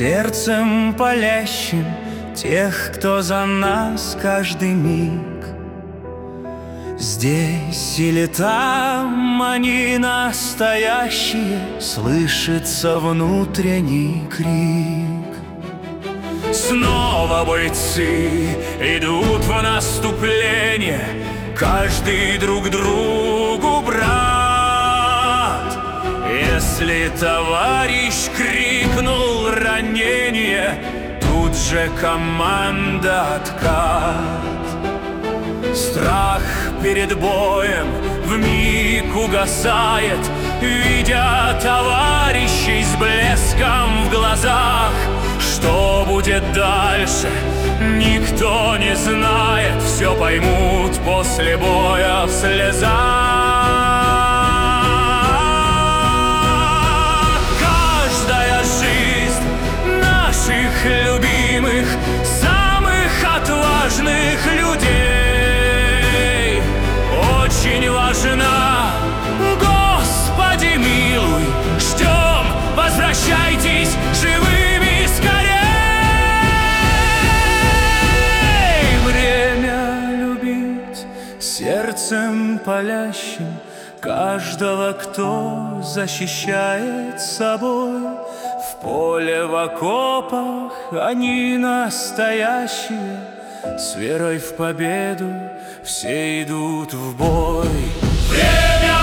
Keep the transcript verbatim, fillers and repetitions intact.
сердцем палящим тех, кто за нас каждый миг. Здесь или там они настоящие, слышится внутренний крик. Снова бойцы идут в наступление, каждый друг другу брат. Если товарищ крикнул ранение, тут же команда откат. Страх перед боем вмиг угасает, видя товарищей с блеском в глазах. Что будет дальше, никто не знает, все поймут после боя в слезах. Каждая жизнь наших любимых, самых отважных людей очень важна. Господи, милуй, ждем, возвращайтесь живыми скорей. Время любить сердцем палящим каждого, кто защищает собой. В поле, в окопах они настоящие, с верой в победу все идут в бой. Время